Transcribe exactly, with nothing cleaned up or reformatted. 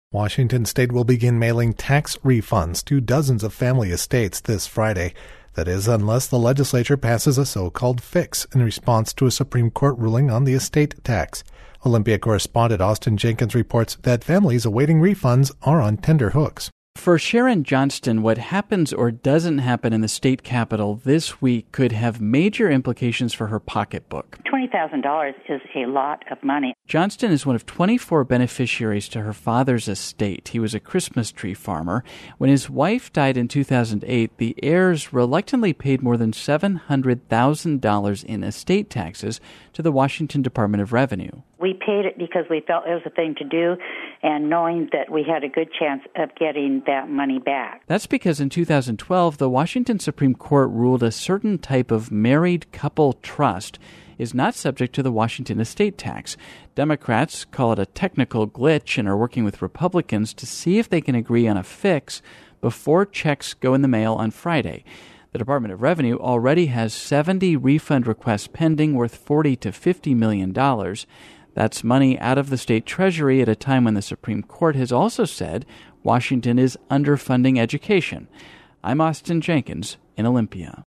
Washington State will begin mailing tax refunds to dozens of family estates this Friday. That is, unless the legislature passes a so-called fix in response to a Supreme Court ruling on the estate tax. Olympia correspondent Austin Jenkins reports that families awaiting refunds are on tender hooks. For Sharon Johnston, what happens or doesn't happen in the state capitol this week could have major implications for her pocketbook. twenty thousand dollars is a lot of money. Johnston is one of twenty-four beneficiaries to her father's estate. He was a Christmas tree farmer. When his wife died in two thousand eight, the heirs reluctantly paid more than seven hundred thousand dollars in estate taxes to the Washington Department of Revenue. We paid it because we felt it was a thing to do, and knowing that we had a good chance of getting that money back. That's because in two thousand twelve, the Washington Supreme Court ruled a certain type of married couple trust is not subject to the Washington estate tax. Democrats call it a technical glitch and are working with Republicans to see if they can agree on a fix before checks go in the mail on Friday. The Department of Revenue already has seventy refund requests pending worth forty to fifty million dollars. That's money out of the state treasury at a time when the Supreme Court has also said Washington is underfunding education. I'm Austin Jenkins in Olympia.